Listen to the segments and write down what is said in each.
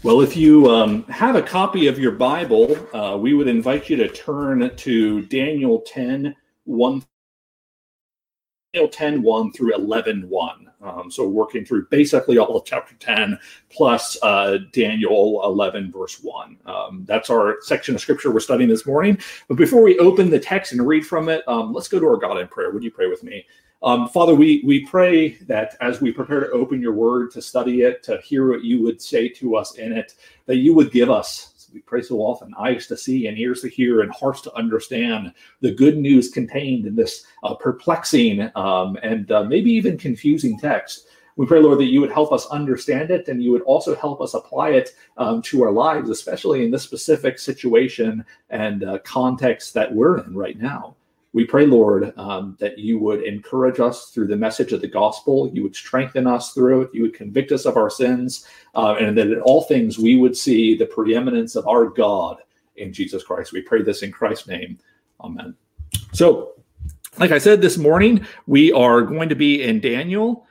Well, if you have a copy of your Bible, we would invite you to turn to Daniel 10:1 through 11:1. So working through basically all of chapter 10 plus Daniel 11, verse 1. That's our section of scripture we're studying this morning. But before we open the text and read from it, let's go to our God in prayer. Would you pray with me? Father, we pray that as we prepare to open your word, to study it, to hear what you would say to us in it, that you would give us, as we pray so often, eyes to see and ears to hear and hearts to understand the good news contained in this perplexing and maybe even confusing text. We pray, Lord, that you would help us understand it and you would also help us apply it to our lives, especially in this specific situation and context that we're in right now. We pray, Lord, that you would encourage us through the message of the gospel. You would strengthen us through it. You would convict us of our sins, and that in all things we would see the preeminence of our God in Jesus Christ. We pray this in Christ's name. Amen. So, like I said this morning, we are going to be in Daniel.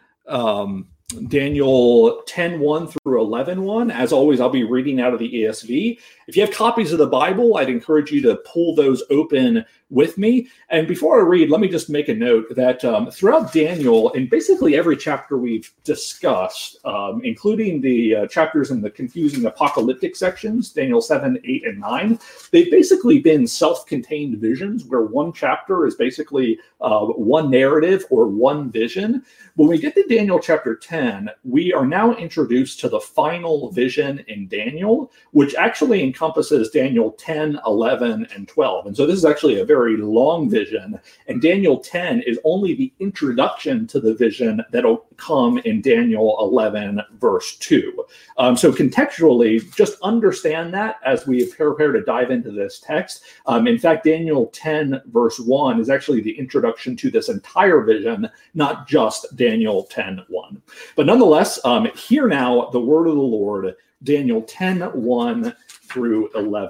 Daniel 10:1 through 11:1. As always, I'll be reading out of the ESV. If you have copies of the Bible, I'd encourage you to pull those open with me. And before I read, let me just make a note that throughout Daniel, in basically every chapter we've discussed, including the chapters in the confusing apocalyptic sections, Daniel 7, 8, and 9, they've basically been self-contained visions where one chapter is basically one narrative or one vision. When we get to Daniel chapter 10, we are now introduced to the final vision in Daniel, which actually encompasses Daniel 10, 11, and 12. And so this is actually a very long vision. And Daniel 10 is only the introduction to the vision that'll come in Daniel 11, verse 2. So contextually, just understand that as we prepare to dive into this text. In fact, Daniel 10, verse 1 is actually the introduction to this entire vision, not just Daniel 10:1. But nonetheless, hear now the word of the Lord, Daniel 10:1 through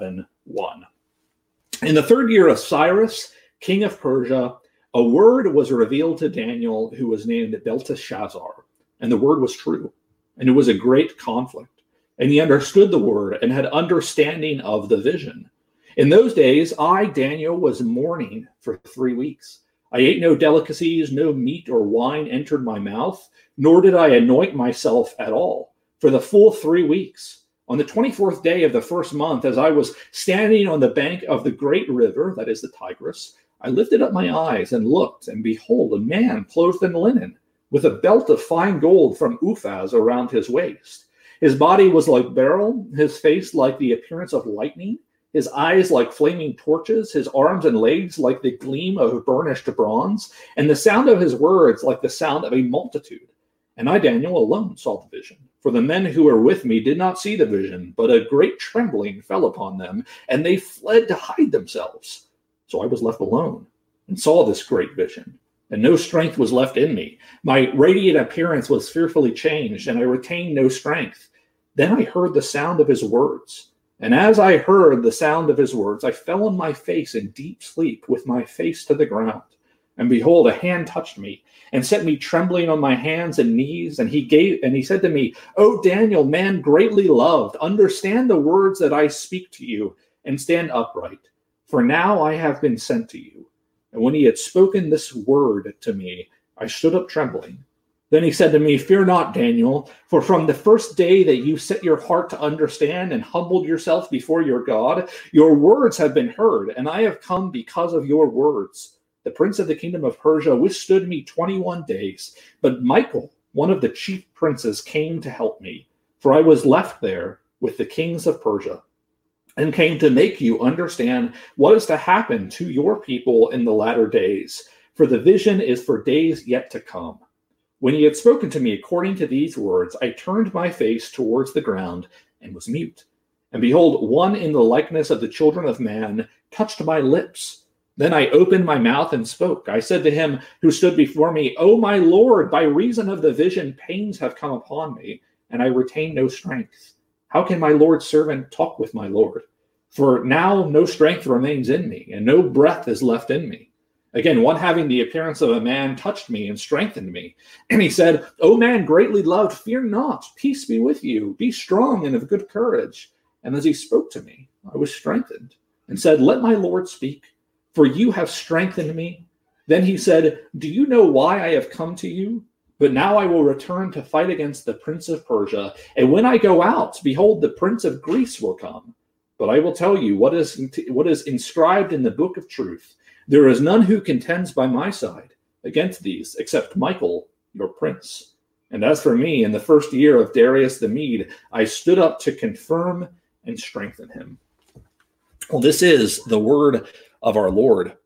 11:1. In the third year of Cyrus, king of Persia, a word was revealed to Daniel, who was named Belteshazzar. And the word was true, and it was a great conflict. And he understood the word and had understanding of the vision. In those days, I, Daniel, was mourning for 3 weeks. I ate no delicacies, no meat or wine entered my mouth, nor did I anoint myself at all for the full 3 weeks. On the 24th day of the first month, as I was standing on the bank of the great river, that is the Tigris, I lifted up my eyes and looked, and behold, a man clothed in linen, with a belt of fine gold from Uphaz around his waist. His body was like beryl, his face like the appearance of lightning, his eyes like flaming torches, his arms and legs like the gleam of burnished bronze, and the sound of his words like the sound of a multitude. And I, Daniel, alone saw the vision. For the men who were with me did not see the vision, but a great trembling fell upon them, and they fled to hide themselves. So I was left alone and saw this great vision, and no strength was left in me. My radiant appearance was fearfully changed, and I retained no strength. Then I heard the sound of his words. And as I heard the sound of his words, I fell on my face in deep sleep with my face to the ground. And behold, a hand touched me and set me trembling on my hands and knees. And he said to me, O Daniel, man greatly loved, understand the words that I speak to you and stand upright. For now I have been sent to you. And when he had spoken this word to me, I stood up trembling. Then he said to me, Fear not, Daniel, for from the first day that you set your heart to understand and humbled yourself before your God, your words have been heard, and I have come because of your words. The prince of the kingdom of Persia withstood me 21 days, but Michael, one of the chief princes, came to help me, for I was left there with the kings of Persia, and came to make you understand what is to happen to your people in the latter days, for the vision is for days yet to come. When he had spoken to me according to these words, I turned my face towards the ground and was mute. And behold, one in the likeness of the children of man touched my lips. Then I opened my mouth and spoke. I said to him who stood before me, O my Lord, by reason of the vision, pains have come upon me, and I retain no strength. How can my Lord's servant talk with my Lord? For now no strength remains in me, and no breath is left in me. Again, one having the appearance of a man touched me and strengthened me. And he said, O man greatly loved, fear not, peace be with you, be strong and of good courage. And as he spoke to me, I was strengthened, and said, Let my Lord speak, for you have strengthened me. Then he said, Do you know why I have come to you? But now I will return to fight against the prince of Persia. And when I go out, behold, the prince of Greece will come. But I will tell you what is inscribed in the book of truth. There is none who contends by my side against these, except Michael, your prince. And as for me, in the first year of Darius the Mede, I stood up to confirm and strengthen him. Well, this is the word of our Lord.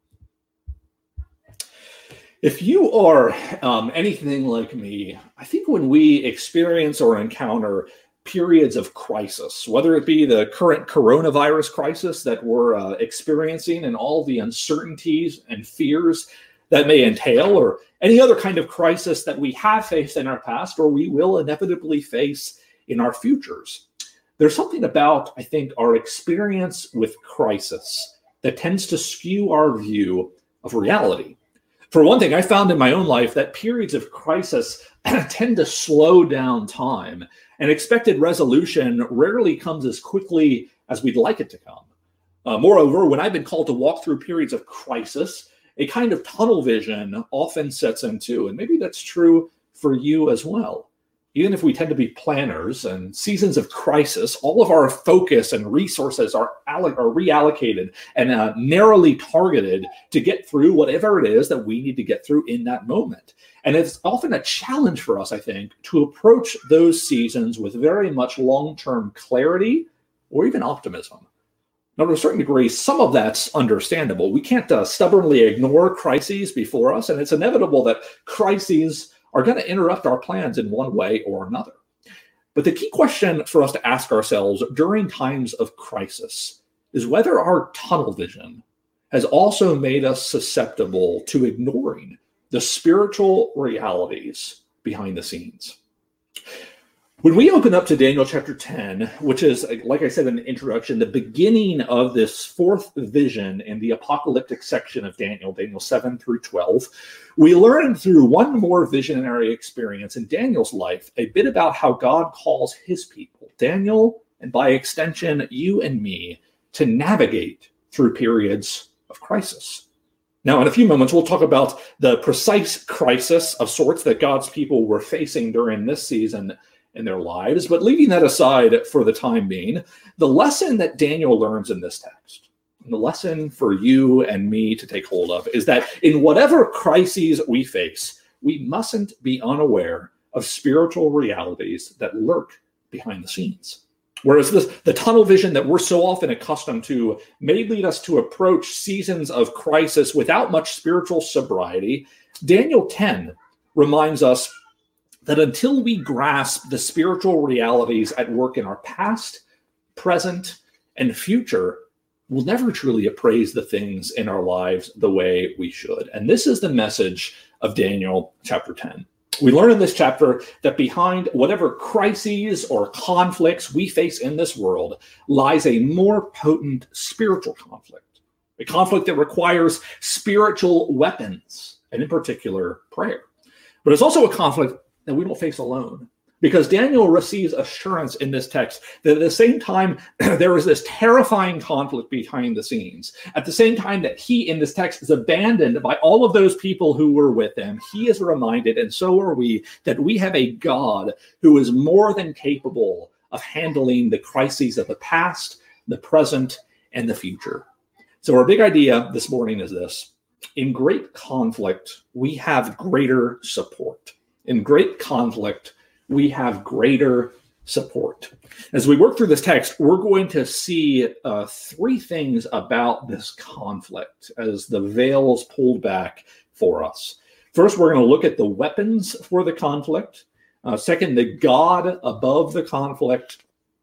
If you are anything like me, I think when we experience or encounter periods of crisis, whether it be the current coronavirus crisis that we're experiencing and all the uncertainties and fears that may entail, or any other kind of crisis that we have faced in our past or we will inevitably face in our futures, there's something about, I think, our experience with crisis that tends to skew our view of reality. For one thing, I found in my own life that periods of crisis tend to slow down time, and expected resolution rarely comes as quickly as we'd like it to come. Moreover, when I've been called to walk through periods of crisis, a kind of tunnel vision often sets in too, and maybe that's true for you as well. Even if we tend to be planners and seasons of crisis, all of our focus and resources are reallocated and narrowly targeted to get through whatever it is that we need to get through in that moment. And it's often a challenge for us, I think, to approach those seasons with very much long-term clarity or even optimism. Now, to a certain degree, some of that's understandable. We can't stubbornly ignore crises before us, and it's inevitable that crises are going to interrupt our plans in one way or another. But the key question for us to ask ourselves during times of crisis is whether our tunnel vision has also made us susceptible to ignoring the spiritual realities behind the scenes. When we open up to Daniel chapter 10, which is, like I said in the introduction, the beginning of this fourth vision in the apocalyptic section of Daniel, Daniel 7 through 12, we learn through one more visionary experience in Daniel's life a bit about how God calls his people, Daniel, and by extension, you and me, to navigate through periods of crisis. Now, in a few moments, we'll talk about the precise crisis of sorts that God's people were facing during this season in their lives. But leaving that aside for the time being, the lesson that Daniel learns in this text, and the lesson for you and me to take hold of, is that in whatever crises we face, we mustn't be unaware of spiritual realities that lurk behind the scenes. Whereas the tunnel vision that we're so often accustomed to may lead us to approach seasons of crisis without much spiritual sobriety, Daniel 10 reminds us that until we grasp the spiritual realities at work in our past, present, and future, we'll never truly appraise the things in our lives the way we should. And this is the message of Daniel chapter 10. We learn in this chapter that behind whatever crises or conflicts we face in this world lies a more potent spiritual conflict, a conflict that requires spiritual weapons, and in particular, prayer. But it's also a conflict that we don't face alone, because Daniel receives assurance in this text that at the same time there is this terrifying conflict behind the scenes, at the same time that he in this text is abandoned by all of those people who were with him, he is reminded, and so are we, that we have a God who is more than capable of handling the crises of the past, the present, and the future. So our big idea this morning is this: in great conflict, we have greater support. In great conflict, we have greater support. As we work through this text, we're going to see three things about this conflict as the veil is pulled back for us. First, we're going to look at the weapons for the conflict. Second, the God above the conflict.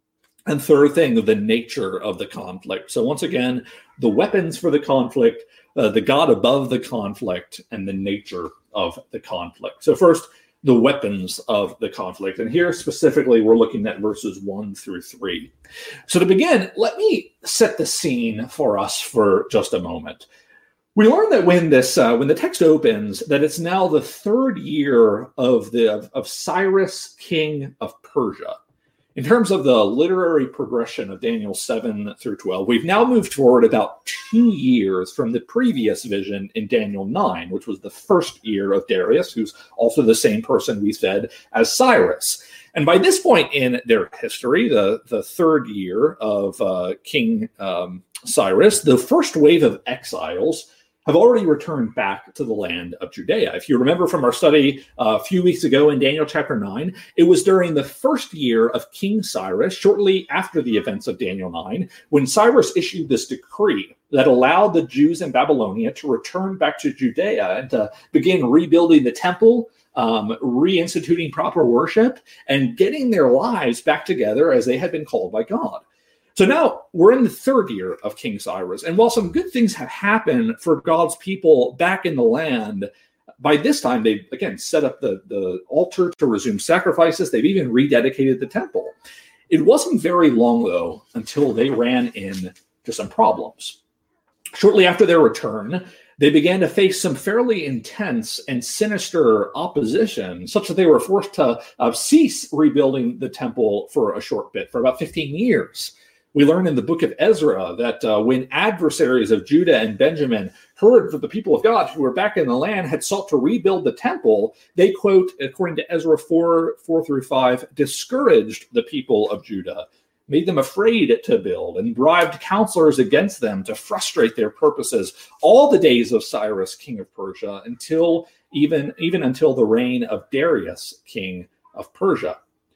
And third thing, the nature of the conflict. So once again, the weapons for the conflict, the God above the conflict, and the nature of the conflict. So first, the weapons of the conflict. And here specifically, we're looking at verses 1 through 3. So to begin, let me set the scene for us for just a moment. We learn that when the text opens, that it's now the third year of Cyrus, king of Persia. In terms of the literary progression of Daniel 7 through 12, we've now moved forward about 2 years from the previous vision in Daniel 9, which was the first year of Darius, who's also the same person we said as Cyrus. And by this point in their history, the third year of King Cyrus, the first wave of exiles have already returned back to the land of Judea. If you remember from our study a few weeks ago in Daniel chapter 9, it was during the first year of King Cyrus, shortly after the events of Daniel 9, when Cyrus issued this decree that allowed the Jews in Babylonia to return back to Judea and to begin rebuilding the temple, reinstituting proper worship, and getting their lives back together as they had been called by God. So now we're in the third year of King Cyrus. And while some good things have happened for God's people back in the land, by this time they've, again, set up the altar to resume sacrifices. They've even rededicated the temple. It wasn't very long, though, until they ran into some problems. Shortly after their return, they began to face some fairly intense and sinister opposition, such that they were forced to cease rebuilding the temple for a short bit, for about 15 years. We learn in the book of Ezra that when adversaries of Judah and Benjamin heard that the people of God who were back in the land had sought to rebuild the temple, they, quote, according to Ezra 4:4-5, discouraged the people of Judah, made them afraid to build, and bribed counselors against them to frustrate their purposes all the days of Cyrus, king of Persia, until even until the reign of Darius, king of Persia.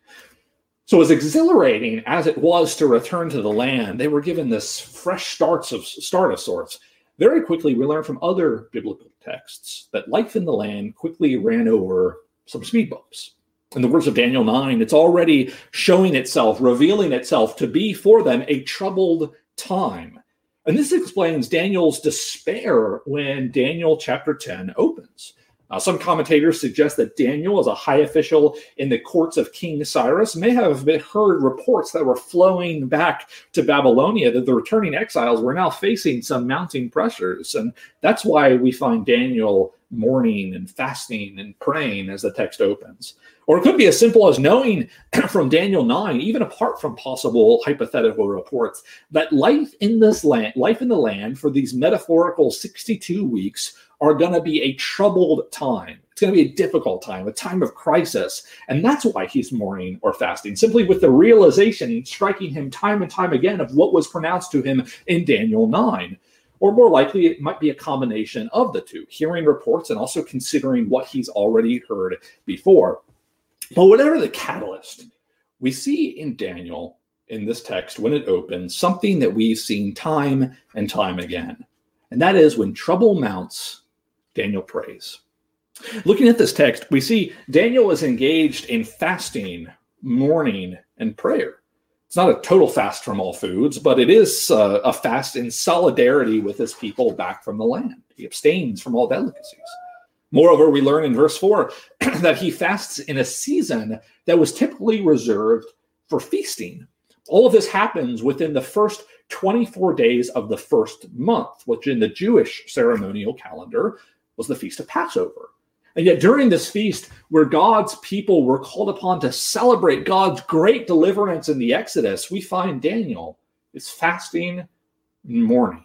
So as exhilarating as it was to return to the land, they were given this fresh start of sorts. Very quickly, we learn from other biblical texts that life in the land quickly ran over some speed bumps. In the words of Daniel 9, it's already showing itself, revealing itself to be for them a troubled time. And this explains Daniel's despair when Daniel chapter 10 opens. Some commentators suggest that Daniel, as a high official in the courts of King Cyrus, may have heard reports that were flowing back to Babylonia that the returning exiles were now facing some mounting pressures. And that's why we find Daniel mourning and fasting and praying as the text opens. Or it could be as simple as knowing from Daniel 9, even apart from possible hypothetical reports, that life in the land for these metaphorical 62 weeks are going to be a troubled time. It's going to be a difficult time, a time of crisis. And that's why he's mourning or fasting, simply with the realization striking him time and time again of what was pronounced to him in Daniel 9. Or more likely, it might be a combination of the two, hearing reports and also considering what he's already heard before. But whatever the catalyst, we see in Daniel, in this text, when it opens, something that we've seen time and time again. And that is when trouble mounts, Daniel prays. Looking at this text, we see Daniel is engaged in fasting, mourning, and prayer. It's not a total fast from all foods, but it is a fast in solidarity with his people back from the land. He abstains from all delicacies. Moreover, we learn in verse 4 that he fasts in a season that was typically reserved for feasting. All of this happens within the first 24 days of the first month, which in the Jewish ceremonial calendar was the Feast of Passover. And yet during this feast, where God's people were called upon to celebrate God's great deliverance in the Exodus, we find Daniel is fasting and mourning.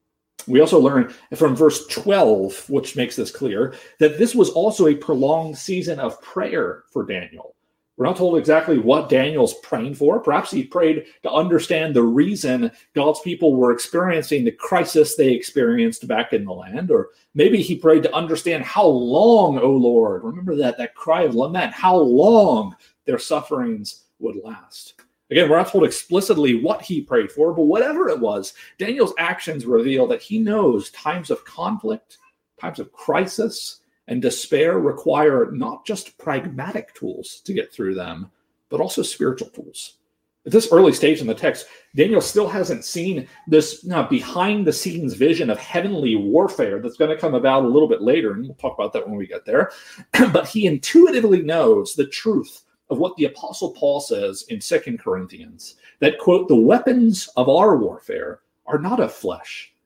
We also learn from verse 12, which makes this clear, that this was also a prolonged season of prayer for Daniel. We're not told exactly what Daniel's praying for. Perhaps he prayed to understand the reason God's people were experiencing the crisis they experienced back in the land. Or maybe he prayed to understand how long, O Lord, remember that cry of lament, how long their sufferings would last. Again, we're not told explicitly what he prayed for, but whatever it was, Daniel's actions reveal that he knows times of conflict, times of crisis, and despair require not just pragmatic tools to get through them, but also spiritual tools. At this early stage in the text, Daniel still hasn't seen this behind-the-scenes vision of heavenly warfare that's going to come about a little bit later, and we'll talk about that when we get there. But he intuitively knows the truth of what the Apostle Paul says in 2 Corinthians, that, quote, the weapons of our warfare are not of flesh,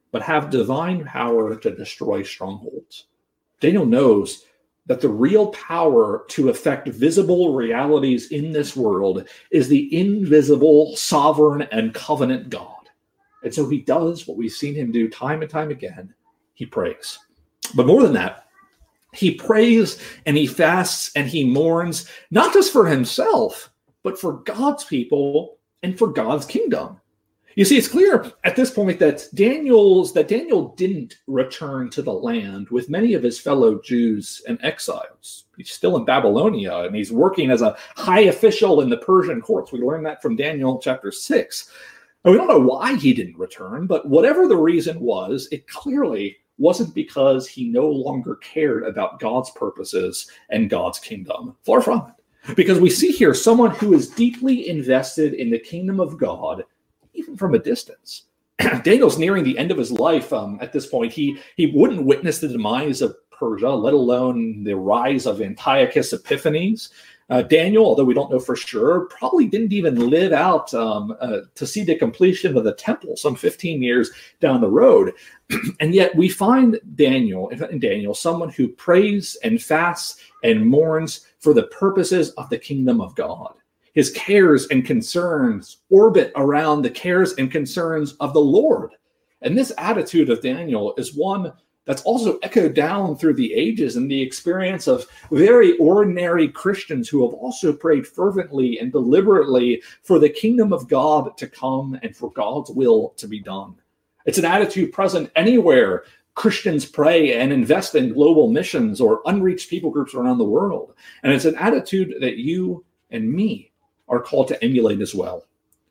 but have divine power to destroy strongholds. Daniel knows that the real power to affect visible realities in this world is the invisible, sovereign, and covenant God. And so he does what we've seen him do time and time again. He prays. But more than that, he prays and he fasts and he mourns, not just for himself, but for God's people and for God's kingdom. You see, it's clear at this point that Daniel didn't return to the land with many of his fellow Jews and exiles. He's still in Babylonia, and he's working as a high official in the Persian courts. We learn that from Daniel chapter 6. And we don't know why he didn't return, but whatever the reason was, it clearly wasn't because he no longer cared about God's purposes and God's kingdom. Far from it. Because we see here someone who is deeply invested in the kingdom of God, even from a distance. Daniel's nearing the end of his life at this point. He wouldn't witness the demise of Persia, let alone the rise of Antiochus Epiphanes. Daniel, although we don't know for sure, probably didn't even live out to see the completion of the temple some 15 years down the road. And yet we find in Daniel someone who prays and fasts and mourns for the purposes of the kingdom of God. His cares and concerns orbit around the cares and concerns of the Lord. And this attitude of Daniel is one that's also echoed down through the ages in the experience of very ordinary Christians who have also prayed fervently and deliberately for the kingdom of God to come and for God's will to be done. It's an attitude present anywhere Christians pray and invest in global missions or unreached people groups around the world. And it's an attitude that you and me are called to emulate as well.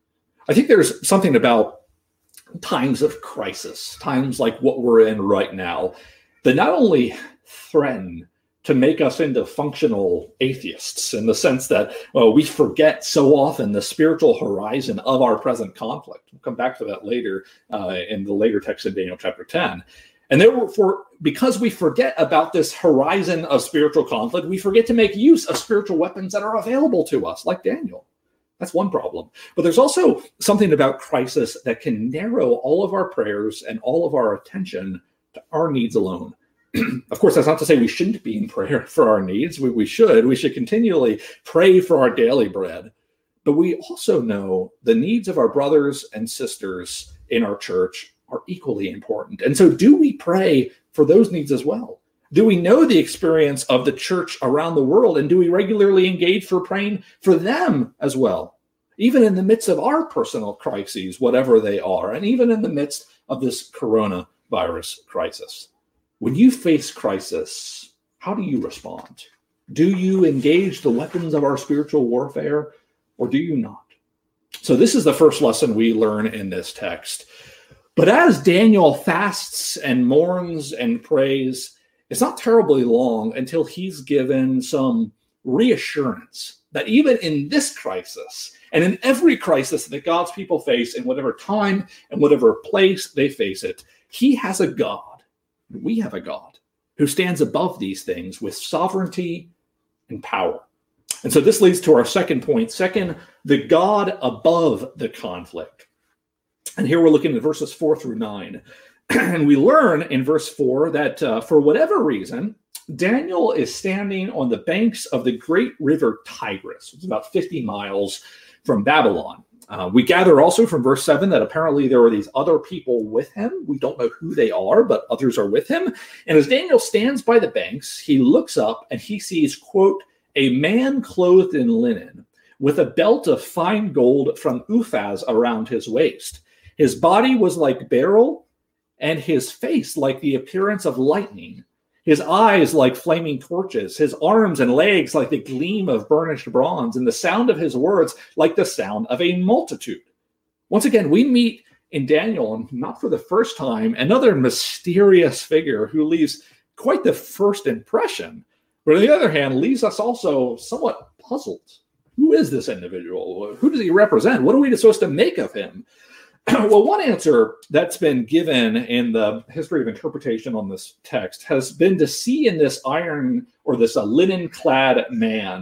I think there's something about times of crisis, times like what we're in right now, that not only threaten to make us into functional atheists in the sense that we forget so often the spiritual horizon of our present conflict. We'll come back to that later in the later text in Daniel chapter 10. And therefore, because we forget about this horizon of spiritual conflict, we forget to make use of spiritual weapons that are available to us, like Daniel. That's one problem. But there's also something about crisis that can narrow all of our prayers and all of our attention to our needs alone. Of course, that's not to say we shouldn't be in prayer for our needs. We should. We should continually pray for our daily bread. But we also know the needs of our brothers and sisters in our church are equally important. And so do we pray for those needs as well? Do we know the experience of the church around the world? And do we regularly engage for praying for them as well? Even in the midst of our personal crises, whatever they are, and even in the midst of this coronavirus crisis. When you face crisis, how do you respond? Do you engage the weapons of our spiritual warfare, or do you not? So this is the first lesson we learn in this text. But as Daniel fasts and mourns and prays, it's not terribly long until he's given some reassurance that even in this crisis and in every crisis that God's people face in whatever time and whatever place they face it, he has a God. We have a God who stands above these things with sovereignty and power. And so this leads to our second point. Second, the God above the conflict. And here we're looking at verses 4 through 9. And we learn in verse 4 that for whatever reason, Daniel is standing on the banks of the great river Tigris. It's about 50 miles from Babylon. We gather also from verse 7 that apparently there were these other people with him. We don't know who they are, but others are with him. And as Daniel stands by the banks, he looks up and he sees, quote, a man clothed in linen with a belt of fine gold from Uphaz around his waist. His body was like beryl, and his face like the appearance of lightning, his eyes like flaming torches, his arms and legs like the gleam of burnished bronze, and the sound of his words like the sound of a multitude. Once again, we meet in Daniel, and not for the first time, another mysterious figure who leaves quite the first impression, but on the other hand, leaves us also somewhat puzzled. Who is this individual? Who does he represent? What are we supposed to make of him? Well, one answer that's been given in the history of interpretation on this text has been to see in this linen-clad man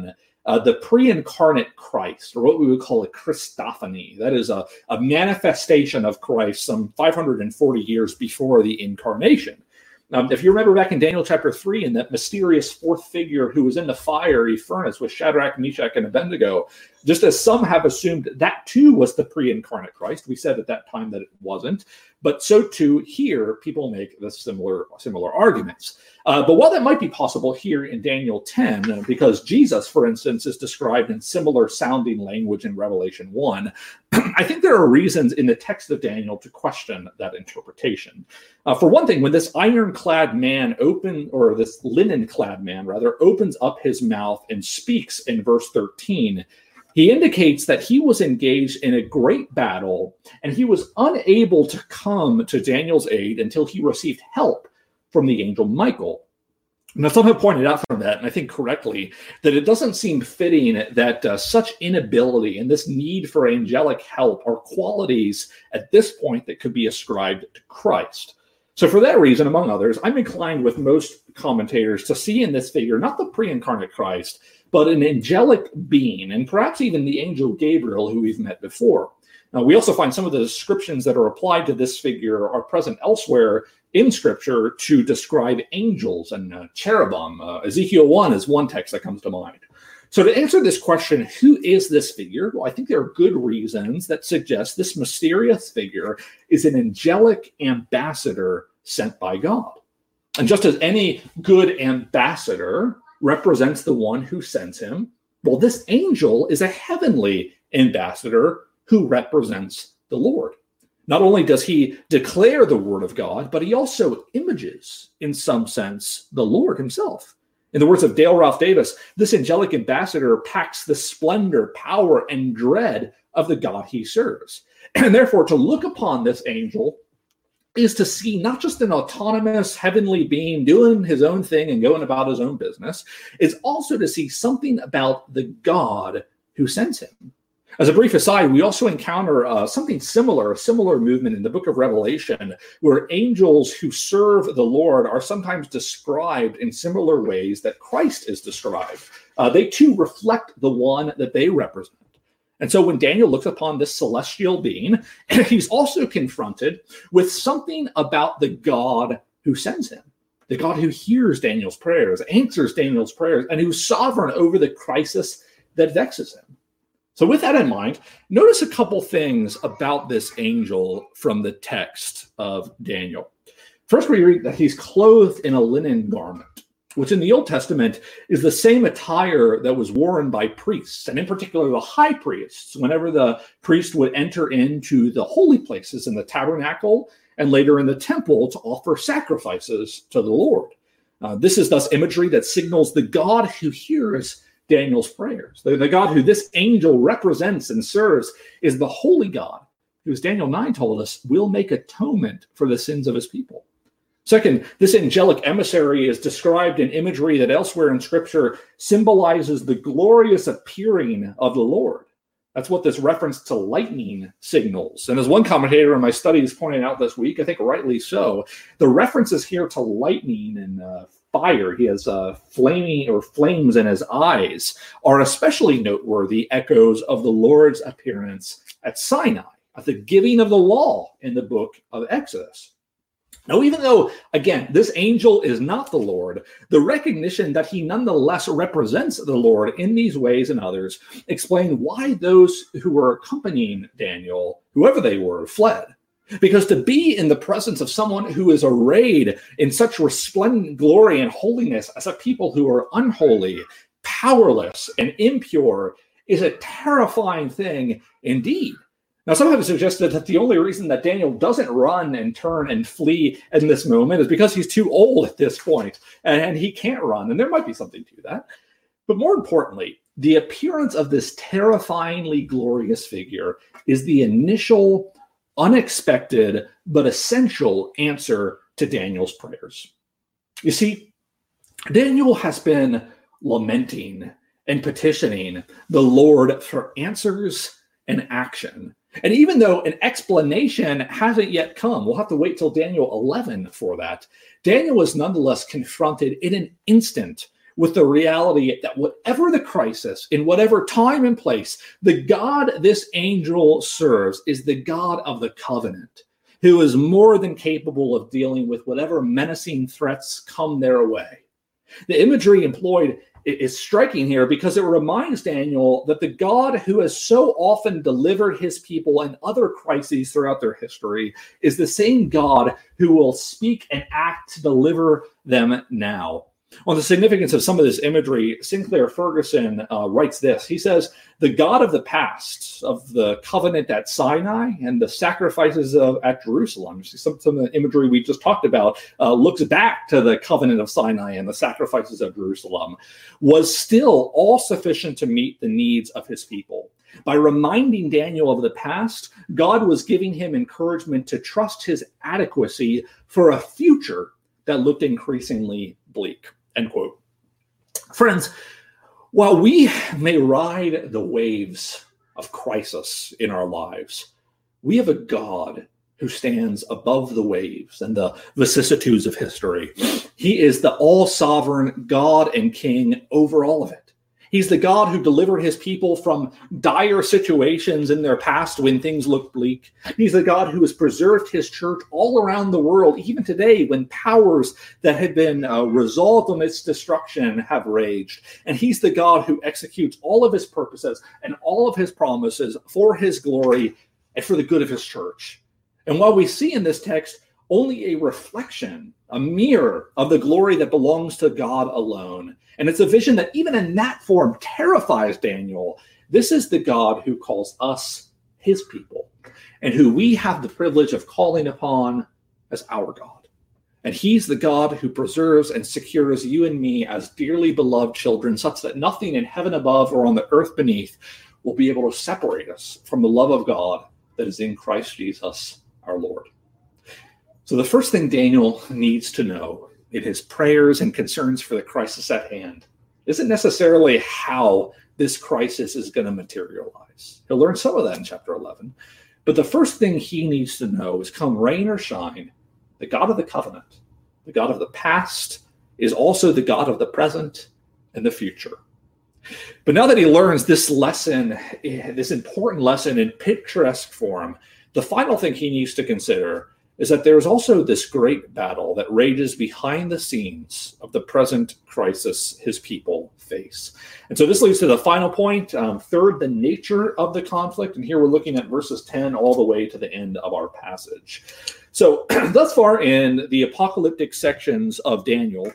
the pre-incarnate Christ, or what we would call a Christophany. That is a manifestation of Christ some 540 years before the incarnation. If you remember back in Daniel chapter 3, in that mysterious fourth figure who was in the fiery furnace with Shadrach, Meshach, and Abednego, just as some have assumed that too was the pre-incarnate Christ, we said at that time that it wasn't, but so too here people make the similar arguments. But while that might be possible here in Daniel 10, because Jesus, for instance, is described in similar sounding language in Revelation 1, I think there are reasons in the text of Daniel to question that interpretation. For one thing, when this iron-clad man this linen-clad man, rather, opens up his mouth and speaks in verse 13, he indicates that he was engaged in a great battle, and he was unable to come to Daniel's aid until he received help from the angel Michael. Now, some have pointed out from that, and I think correctly, that it doesn't seem fitting that such inability and this need for angelic help are qualities at this point that could be ascribed to Christ. So for that reason, among others, I'm inclined with most commentators to see in this figure not the pre-incarnate Christ, but an angelic being, and perhaps even the angel Gabriel, who we've met before. Now, we also find some of the descriptions that are applied to this figure are present elsewhere in Scripture to describe angels and cherubim. Ezekiel 1 is one text that comes to mind. So to answer this question, who is this figure? Well, I think there are good reasons that suggest this mysterious figure is an angelic ambassador sent by God. And just as any good ambassador represents the one who sends him, well, this angel is a heavenly ambassador who represents the Lord. Not only does he declare the word of God, but he also images, in some sense, the Lord himself. In the words of Dale Ralph Davis, this angelic ambassador packs the splendor, power, and dread of the God he serves. And therefore, to look upon this angel is to see not just an autonomous heavenly being doing his own thing and going about his own business, it's also to see something about the God who sends him. As a brief aside, we also encounter something similar, a similar movement in the book of Revelation, where angels who serve the Lord are sometimes described in similar ways that Christ is described. They too reflect the one that they represent. And so when Daniel looks upon this celestial being, he's also confronted with something about the God who sends him, the God who hears Daniel's prayers, answers Daniel's prayers, and who's sovereign over the crisis that vexes him. So with that in mind, notice a couple things about this angel from the text of Daniel. First, we read that he's clothed in a linen garment, which in the Old Testament is the same attire that was worn by priests, and in particular the high priests, whenever the priest would enter into the holy places in the tabernacle and later in the temple to offer sacrifices to the Lord. This is thus imagery that signals the God who hears Daniel's prayers. The God who this angel represents and serves is the holy God, who, as Daniel 9 told us, will make atonement for the sins of his people. Second, this angelic emissary is described in imagery that elsewhere in Scripture symbolizes the glorious appearing of the Lord. That's what this reference to lightning signals. And as one commentator in my studies pointed out this week, I think rightly so, the references here to lightning and fire, he has flames in his eyes, are especially noteworthy echoes of the Lord's appearance at Sinai, at the giving of the law in the book of Exodus. Now, even though, again, this angel is not the Lord, the recognition that he nonetheless represents the Lord in these ways and others explain why those who were accompanying Daniel, whoever they were, fled. Because to be in the presence of someone who is arrayed in such resplendent glory and holiness as a people who are unholy, powerless, and impure is a terrifying thing indeed. Now, some have suggested that the only reason that Daniel doesn't run and turn and flee in this moment is because he's too old at this point and he can't run. And there might be something to that. But more importantly, the appearance of this terrifyingly glorious figure is the initial, unexpected, but essential answer to Daniel's prayers. You see, Daniel has been lamenting and petitioning the Lord for answers and action. And even though an explanation hasn't yet come, we'll have to wait till Daniel 11 for that, Daniel is nonetheless confronted in an instant with the reality that whatever the crisis, in whatever time and place, the God this angel serves is the God of the covenant, who is more than capable of dealing with whatever menacing threats come their way. The imagery employed is striking here because it reminds Daniel that the God who has so often delivered his people in other crises throughout their history is the same God who will speak and act to deliver them now. On the significance of some of this imagery, Sinclair Ferguson writes this. He says, the God of the past, of the covenant at Sinai and the sacrifices at Jerusalem, some of the imagery we just talked about looks back to the covenant of Sinai and the sacrifices of Jerusalem, was still all sufficient to meet the needs of his people. By reminding Daniel of the past, God was giving him encouragement to trust his adequacy for a future that looked increasingly bleak. End quote. Friends, while we may ride the waves of crisis in our lives, we have a God who stands above the waves and the vicissitudes of history. He is the all-sovereign God and King over all of it. He's the God who delivered his people from dire situations in their past when things looked bleak. He's the God who has preserved his church all around the world, even today when powers that had been resolved on its destruction have raged. And he's the God who executes all of his purposes and all of his promises for his glory and for the good of his church. And while we see in this text only a reflection, a mirror of the glory that belongs to God alone, and it's a vision that even in that form terrifies Daniel, this is the God who calls us his people and who we have the privilege of calling upon as our God. And he's the God who preserves and secures you and me as dearly beloved children, such that nothing in heaven above or on the earth beneath will be able to separate us from the love of God that is in Christ Jesus, our Lord. So the first thing Daniel needs to know in his prayers and concerns for the crisis at hand isn't necessarily how this crisis is going to materialize. He'll learn some of that in chapter 11. But the first thing he needs to know is, come rain or shine, the God of the covenant, the God of the past, is also the God of the present and the future. But now that he learns this lesson, this important lesson in picturesque form, the final thing he needs to consider is that there's also this great battle that rages behind the scenes of the present crisis his people face. And so this leads to the final point, third, the nature of the conflict. And here we're looking at verses 10 all the way to the end of our passage. So thus far in the apocalyptic sections of Daniel,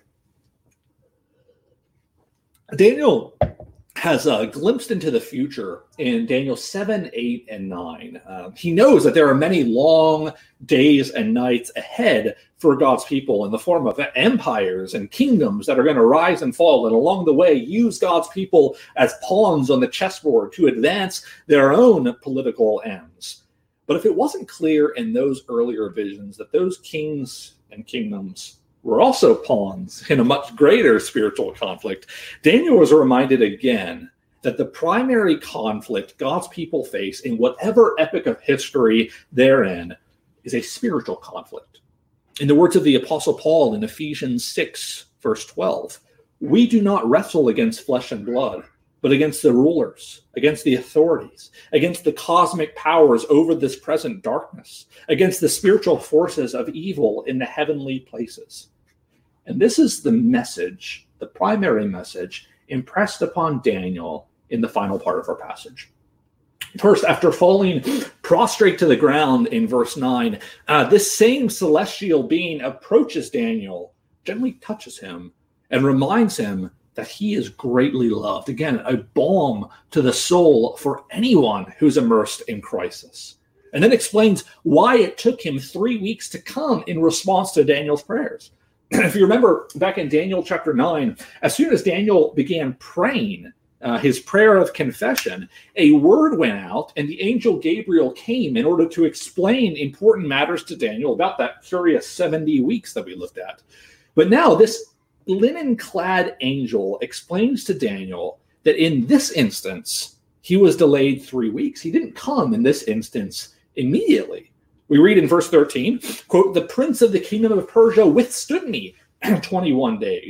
Daniel has glimpsed into the future in Daniel 7, 8, and 9. He knows that there are many long days and nights ahead for God's people in the form of empires and kingdoms that are going to rise and fall, and along the way use God's people as pawns on the chessboard to advance their own political ends. But if it wasn't clear in those earlier visions that those kings and kingdoms were also pawns in a much greater spiritual conflict, Daniel was reminded again that the primary conflict God's people face in whatever epoch of history they're in is a spiritual conflict. In the words of the Apostle Paul in Ephesians 6, verse 12, we do not wrestle against flesh and blood, but against the rulers, against the authorities, against the cosmic powers over this present darkness, against the spiritual forces of evil in the heavenly places. And this is the message, the primary message, impressed upon Daniel in the final part of our passage. First, after falling prostrate to the ground in verse 9, this same celestial being approaches Daniel, gently touches him, and reminds him that he is greatly loved. Again, a balm to the soul for anyone who's immersed in crisis. And then explains why it took him 3 weeks to come in response to Daniel's prayers. If you remember back in Daniel chapter 9, as soon as Daniel began praying his prayer of confession, a word went out and the angel Gabriel came in order to explain important matters to Daniel about that curious 70 weeks that we looked at. But now this linen-clad angel explains to Daniel that in this instance, he was delayed 3 weeks. He didn't come in this instance immediately. We read in verse 13, quote, the prince of the kingdom of Persia withstood me 21 days.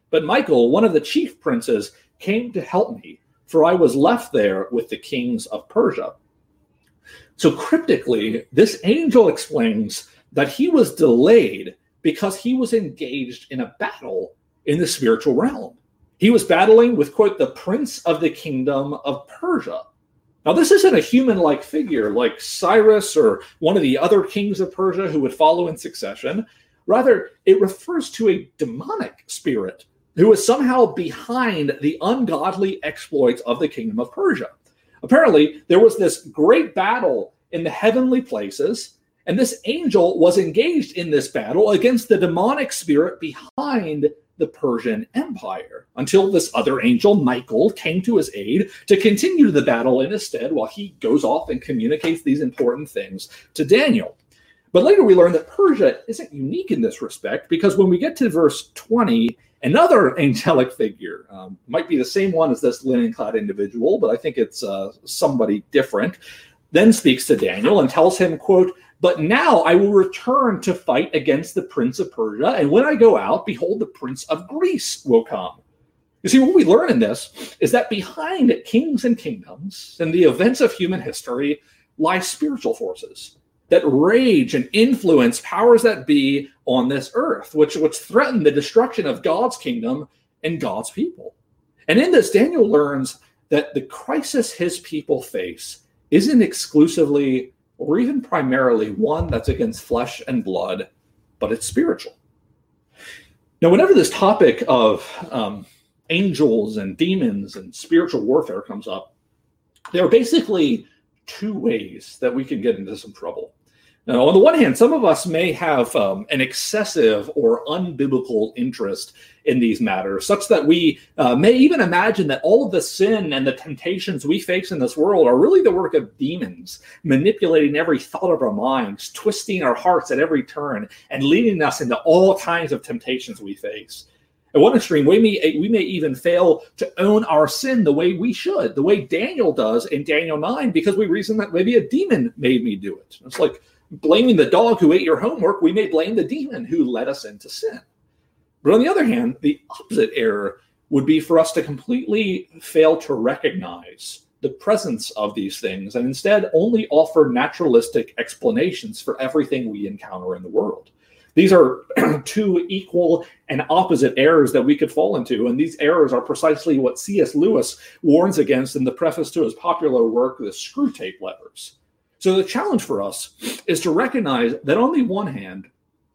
But Michael, one of the chief princes, came to help me, for I was left there with the kings of Persia. So cryptically, this angel explains that he was delayed because he was engaged in a battle in the spiritual realm. He was battling with, quote, the prince of the kingdom of Persia. Now, this isn't a human-like figure like Cyrus or one of the other kings of Persia who would follow in succession. Rather, it refers to a demonic spirit who is somehow behind the ungodly exploits of the kingdom of Persia. Apparently, there was this great battle in the heavenly places, and this angel was engaged in this battle against the demonic spirit behind the Persian Empire, until this other angel, Michael, came to his aid to continue the battle in his stead while he goes off and communicates these important things to Daniel. But later we learn that Persia isn't unique in this respect, because when we get to verse 20, another angelic figure, might be the same one as this linen-clad individual, but I think it's somebody different, then speaks to Daniel and tells him, quote, "But now I will return to fight against the prince of Persia, and when I go out, behold, the prince of Greece will come." You see, what we learn in this is that behind kings and kingdoms and the events of human history lie spiritual forces that rage and influence powers that be on this earth, which threaten the destruction of God's kingdom and God's people. And in this, Daniel learns that the crisis his people face isn't exclusively or even primarily one that's against flesh and blood, but it's spiritual. Now, whenever this topic of angels and demons and spiritual warfare comes up, there are basically two ways that we can get into some trouble. Now, on the one hand, some of us may have an excessive or unbiblical interest in these matters, such that we may even imagine that all of the sin and the temptations we face in this world are really the work of demons, manipulating every thought of our minds, twisting our hearts at every turn, and leading us into all kinds of temptations we face. At one extreme, we may even fail to own our sin the way we should, the way Daniel does in Daniel 9, because we reason that maybe a demon made me do it. It's like blaming the dog who ate your homework. We may blame the demon who led us into sin. But on the other hand, the opposite error would be for us to completely fail to recognize the presence of these things and instead only offer naturalistic explanations for everything we encounter in the world. These are two equal and opposite errors that we could fall into, and these errors are precisely what C.S. Lewis warns against in the preface to his popular work, The Screwtape Letters. So the challenge for us is to recognize that on the one hand,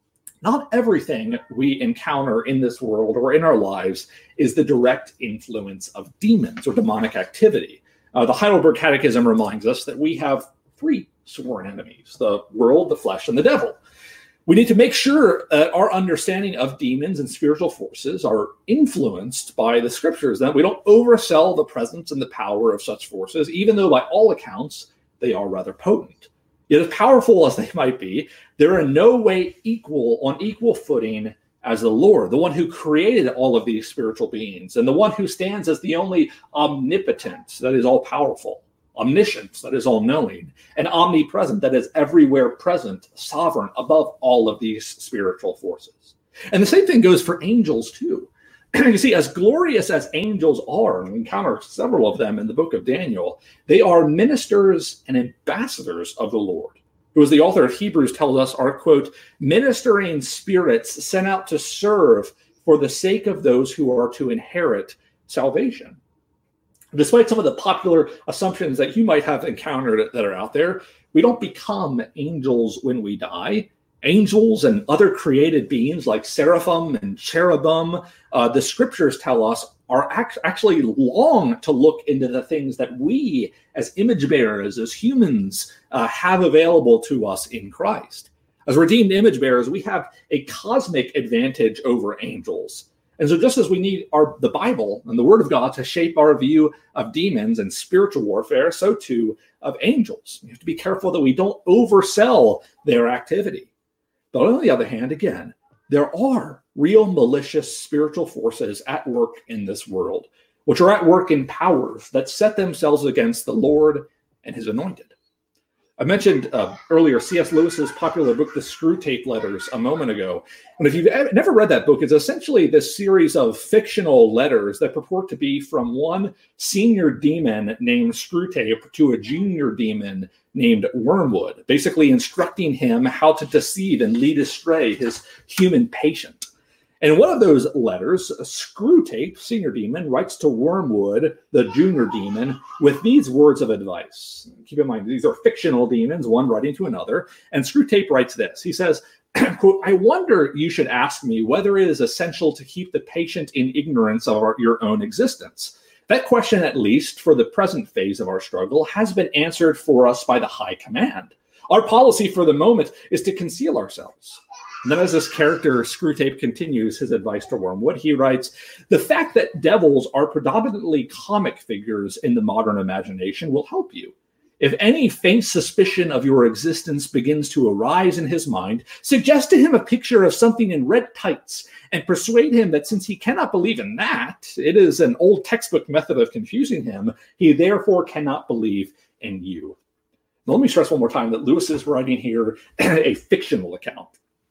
not everything we encounter in this world or in our lives is the direct influence of demons or demonic activity. The Heidelberg Catechism reminds us that we have three sworn enemies: the world, the flesh, and the devil. We need to make sure that our understanding of demons and spiritual forces are influenced by the scriptures, that we don't oversell the presence and the power of such forces, even though by all accounts, they are rather potent. Yet as powerful as they might be, they're in no way on equal footing as the Lord, the one who created all of these spiritual beings, and the one who stands as the only omnipotent, that is all powerful, omniscient, that is all knowing, and omnipresent, that is everywhere present, sovereign above all of these spiritual forces. And the same thing goes for angels too. You see, as glorious as angels are, and we encounter several of them in the book of Daniel, they are ministers and ambassadors of the Lord, who, as the author of Hebrews tells us, are, quote, ministering spirits sent out to serve for the sake of those who are to inherit salvation. Despite some of the popular assumptions that you might have encountered that are out there, we don't become angels when we die. Angels and other created beings like seraphim and cherubim, the scriptures tell us, are actually long to look into the things that we as image bearers, as humans, have available to us in Christ. As redeemed image bearers, we have a cosmic advantage over angels. And so just as we need the Bible and the Word of God to shape our view of demons and spiritual warfare, so too of angels. We have to be careful that we don't oversell their activity. But on the other hand, again, there are real malicious spiritual forces at work in this world, which are at work in powers that set themselves against the Lord and his anointed. I mentioned earlier C.S. Lewis's popular book, The Screwtape Letters, a moment ago. And if you've never read that book, it's essentially this series of fictional letters that purport to be from one senior demon named Screwtape to a junior demon named Wormwood, basically instructing him how to deceive and lead astray his human patient. And in one of those letters, Screwtape, senior demon, writes to Wormwood, the junior demon, with these words of advice. Keep in mind, these are fictional demons, one writing to another. And Screwtape writes this. He says, quote, "I wonder you should ask me whether it is essential to keep the patient in ignorance of your own existence. That question, at least for the present phase of our struggle, has been answered for us by the high command. Our policy for the moment is to conceal ourselves." And then as this character, Screwtape, continues his advice to Wormwood, he writes, "The fact that devils are predominantly comic figures in the modern imagination will help you. If any faint suspicion of your existence begins to arise in his mind, suggest to him a picture of something in red tights and persuade him that since he cannot believe in that, it is an old textbook method of confusing him, he therefore cannot believe in you." Now, let me stress one more time that Lewis is writing here a fictional account.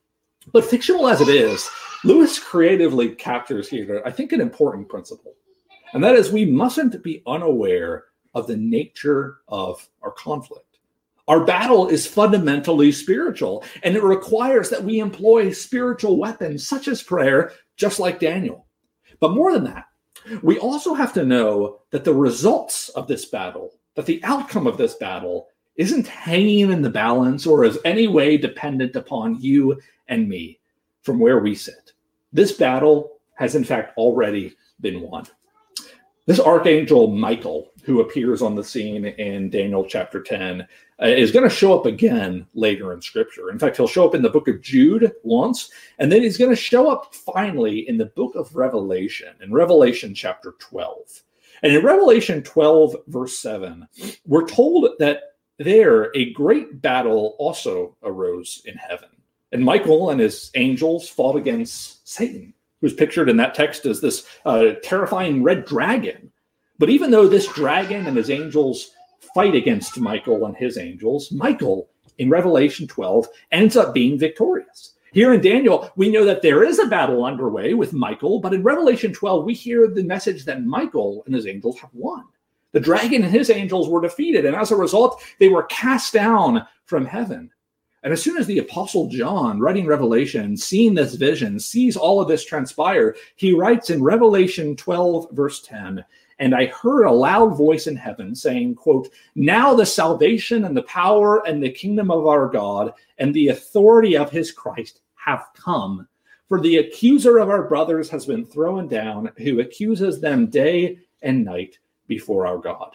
But fictional as it is, Lewis creatively captures here, I think, an important principle. And that is we mustn't be unaware of the nature of our conflict. Our battle is fundamentally spiritual, and it requires that we employ spiritual weapons such as prayer, just like Daniel. But more than that, we also have to know that the results of this battle, that the outcome of this battle isn't hanging in the balance or is any way dependent upon you and me from where we sit. This battle has in fact already been won. This archangel Michael, who appears on the scene in Daniel chapter 10, is going to show up again later in Scripture. In fact, he'll show up in the book of Jude once, and then he's going to show up finally in the book of Revelation, in Revelation chapter 12. And in Revelation 12, verse 7, we're told that there a great battle also arose in heaven. And Michael and his angels fought against Satan, who's pictured in that text as this terrifying red dragon. But even though this dragon and his angels fight against Michael and his angels, Michael, in Revelation 12, ends up being victorious. Here in Daniel, we know that there is a battle underway with Michael, but in Revelation 12, we hear the message that Michael and his angels have won. The dragon and his angels were defeated, and as a result, they were cast down from heaven. And as soon as the Apostle John, writing Revelation, seeing this vision, sees all of this transpire, he writes in Revelation 12, verse 10, "And I heard a loud voice in heaven saying, quote, now the salvation and the power and the kingdom of our God and the authority of his Christ have come. For the accuser of our brothers has been thrown down, who accuses them day and night before our God."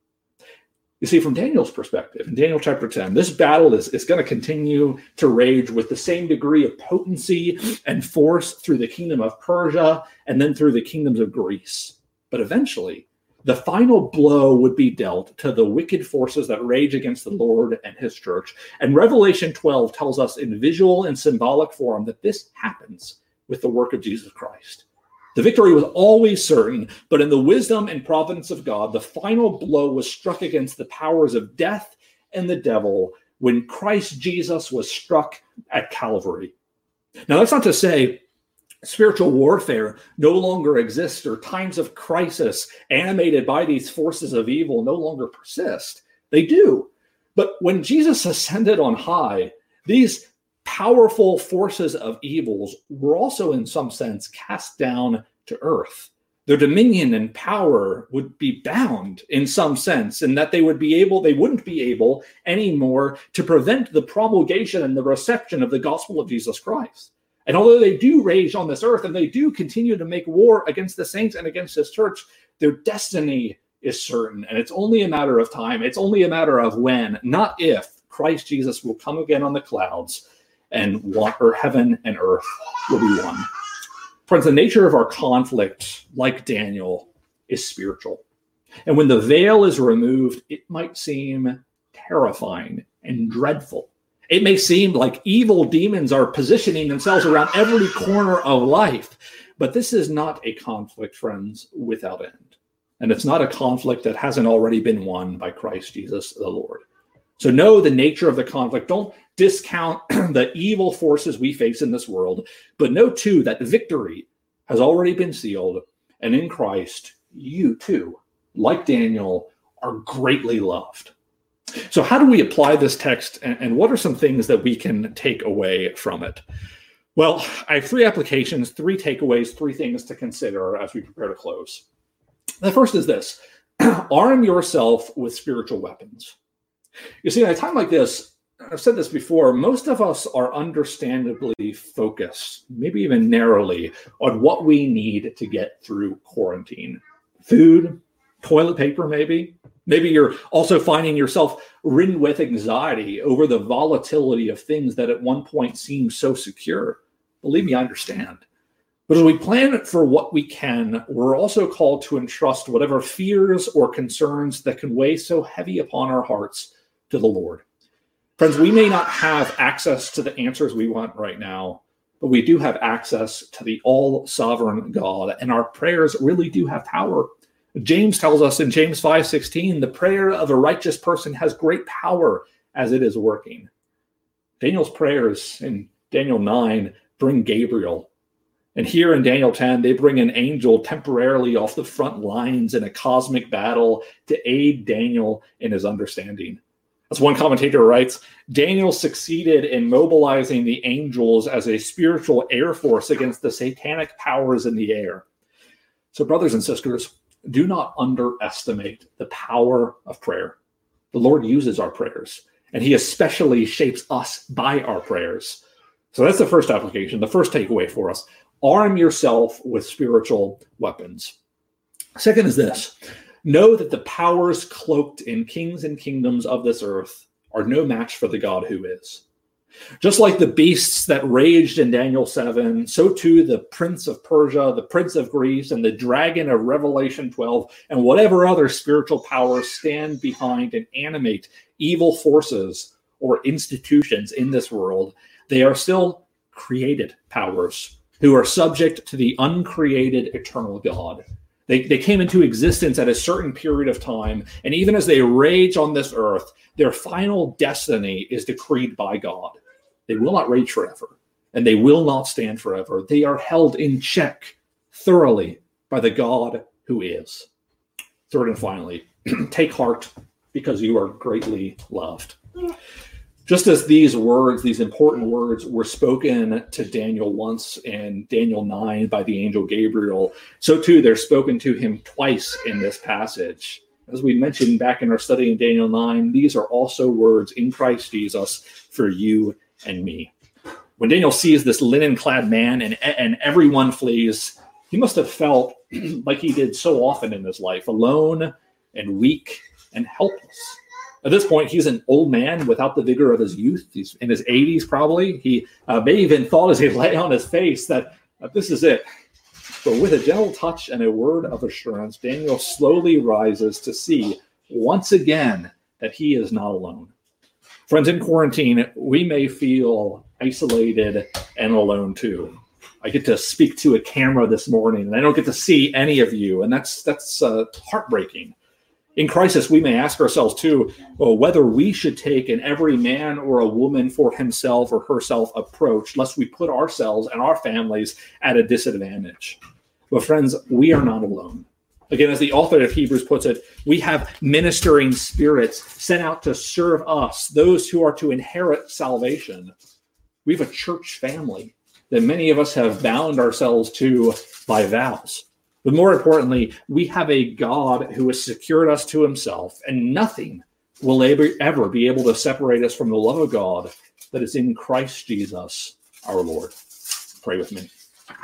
You see, from Daniel's perspective, in Daniel chapter 10, this battle is going to continue to rage with the same degree of potency and force through the kingdom of Persia and then through the kingdoms of Greece. But eventually, the final blow would be dealt to the wicked forces that rage against the Lord and his church. And Revelation 12 tells us in visual and symbolic form that this happens with the work of Jesus Christ. The victory was always certain, but in the wisdom and providence of God, the final blow was struck against the powers of death and the devil when Christ Jesus was struck at Calvary. Now, that's not to say spiritual warfare no longer exists or times of crisis animated by these forces of evil no longer persist. They do. But when Jesus ascended on high, these powerful forces of evils were also in some sense cast down to earth. Their dominion and power would be bound in some sense, in that they wouldn't be able anymore to prevent the promulgation and the reception of the gospel of Jesus Christ. And although they do rage on this earth and they do continue to make war against the saints and against his church, their destiny is certain, and it's only a matter of time. It's only a matter of when, not if, Christ Jesus will come again on the clouds and heaven and earth will be one. Friends, the nature of our conflict, like Daniel, is spiritual. And when the veil is removed, it might seem terrifying and dreadful. It may seem like evil demons are positioning themselves around every corner of life. But this is not a conflict, friends, without end. And it's not a conflict that hasn't already been won by Christ Jesus the Lord. So know the nature of the conflict. Don't discount the evil forces we face in this world, but know too that the victory has already been sealed, and in Christ, you too, like Daniel, are greatly loved. So how do we apply this text, and what are some things that we can take away from it? Well, I have three applications, three takeaways, three things to consider as we prepare to close. The first is this: arm yourself with spiritual weapons. You see, at a time like this, I've said this before, most of us are understandably focused, maybe even narrowly, on what we need to get through quarantine. Food, toilet paper, maybe. Maybe you're also finding yourself ridden with anxiety over the volatility of things that at one point seemed so secure. Believe me, I understand. But as we plan for what we can, we're also called to entrust whatever fears or concerns that can weigh so heavy upon our hearts to the Lord. Friends, we may not have access to the answers we want right now, but we do have access to the all-sovereign God, and our prayers really do have power. James tells us in James 5:16, the prayer of a righteous person has great power as it is working. Daniel's prayers in Daniel 9 bring Gabriel. And here in Daniel 10, they bring an angel temporarily off the front lines in a cosmic battle to aid Daniel in his understanding. As one commentator writes, Daniel succeeded in mobilizing the angels as a spiritual air force against the satanic powers in the air. So, brothers and sisters, do not underestimate the power of prayer. The Lord uses our prayers, and he especially shapes us by our prayers. So that's the first application, the first takeaway for us. Arm yourself with spiritual weapons. Second is this: know that the powers cloaked in kings and kingdoms of this earth are no match for the God who is. Just like the beasts that raged in Daniel 7, so too the prince of Persia, the prince of Greece, and the dragon of Revelation 12, and whatever other spiritual powers stand behind and animate evil forces or institutions in this world, they are still created powers who are subject to the uncreated eternal God. They came into existence at a certain period of time, and even as they rage on this earth, their final destiny is decreed by God. They will not rage forever, and they will not stand forever. They are held in check thoroughly by the God who is. Third and finally, take heart because you are greatly loved. Just as these words, these important words, were spoken to Daniel once in Daniel 9 by the angel Gabriel, so too they're spoken to him twice in this passage. As we mentioned back in our study in Daniel 9, these are also words in Christ Jesus for you and me. When Daniel sees this linen-clad man and everyone flees, he must have felt like he did so often in his life, alone and weak and helpless. At this point, he's an old man without the vigor of his youth. He's in his 80s, probably. He may even thought as he lay on his face that this is it. But with a gentle touch and a word of assurance, Daniel slowly rises to see once again that he is not alone. Friends, in quarantine, we may feel isolated and alone too. I get to speak to a camera this morning, and I don't get to see any of you, and that's heartbreaking. In crisis, we may ask ourselves, too, whether we should take an every man or a woman for himself or herself approach, lest we put ourselves and our families at a disadvantage. But friends, we are not alone. Again, as the author of Hebrews puts it, we have ministering spirits sent out to serve us, those who are to inherit salvation. We have a church family that many of us have bound ourselves to by vows. But more importantly, we have a God who has secured us to himself, and nothing will ever be able to separate us from the love of God that is in Christ Jesus, our Lord. Pray with me.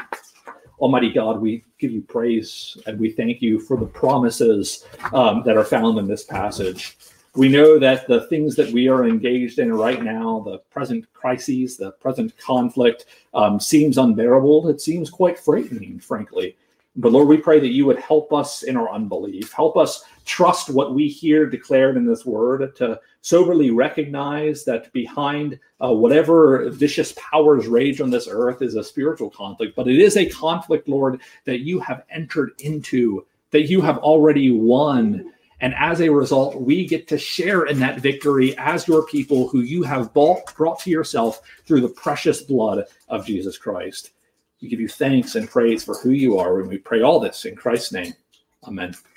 Almighty God, we give you praise, and we thank you for the promises that are found in this passage. We know that the things that we are engaged in right now, the present crises, the present conflict, seems unbearable. It seems quite frightening, frankly. But Lord, we pray that you would help us in our unbelief. Help us trust what we hear declared in this word, to soberly recognize that behind whatever vicious powers rage on this earth is a spiritual conflict. But it is a conflict, Lord, that you have entered into, that you have already won, And as a result, we get to share in that victory as your people who you have brought to yourself through the precious blood of Jesus Christ. We give you thanks and praise for who you are, and we pray all this in Christ's name. Amen.